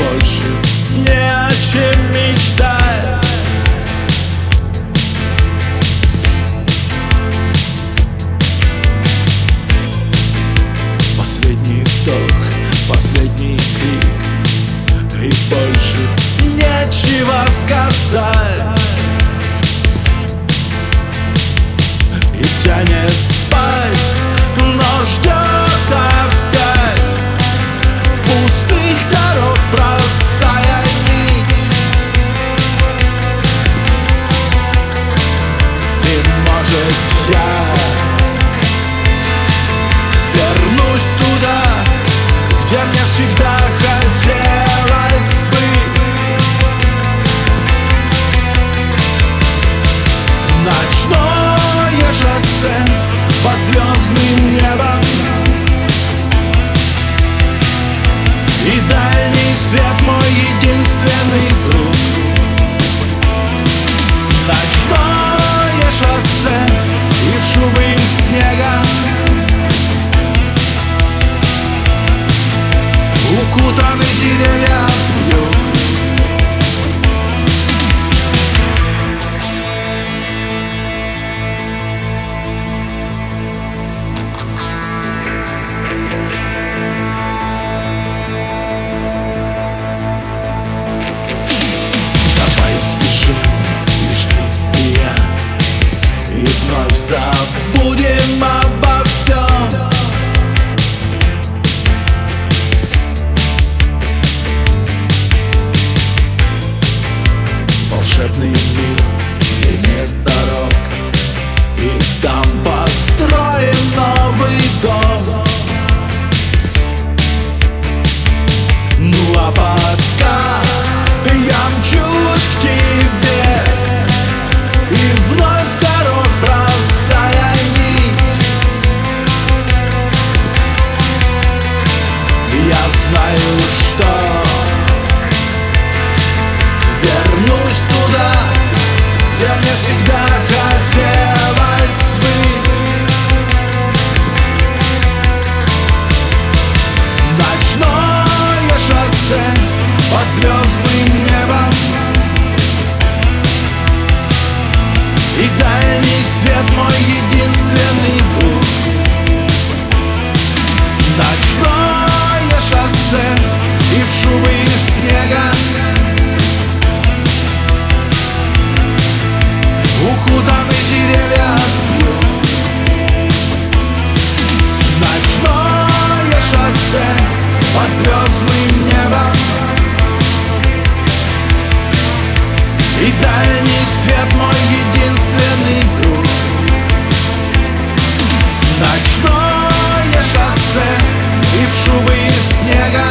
больше не о чем мечтать. Последний вдох, последний крик, и больше нечего сказать. И тянет спать, но ждет опять пустых дорог, простая нить. И может я вернусь туда, где мне всегда хотелось быть. Ночное шоссе по звездным небам, и дальний свет мой единственный друг. Ночное шоссе из шубы из снега, укутаны деревья вьюг. И вновь забудем обо всем. Волшебный мир, где нет дорог, и там построим новый дом. Ну а пока я мчусь к тебе, и вновь дорог простая нить. Я знаю, что вернусь туда, где мне всегда хотелось быть. Ночное шоссе по звездным небам, и дальний свет мой единственный друг. Ночное шоссе и в шубы из снега, укутаны деревья вьюг. Ночное шоссе по звездным небам, и дальний свет мой единственный друг. Ночное шоссе и в шубы из снега,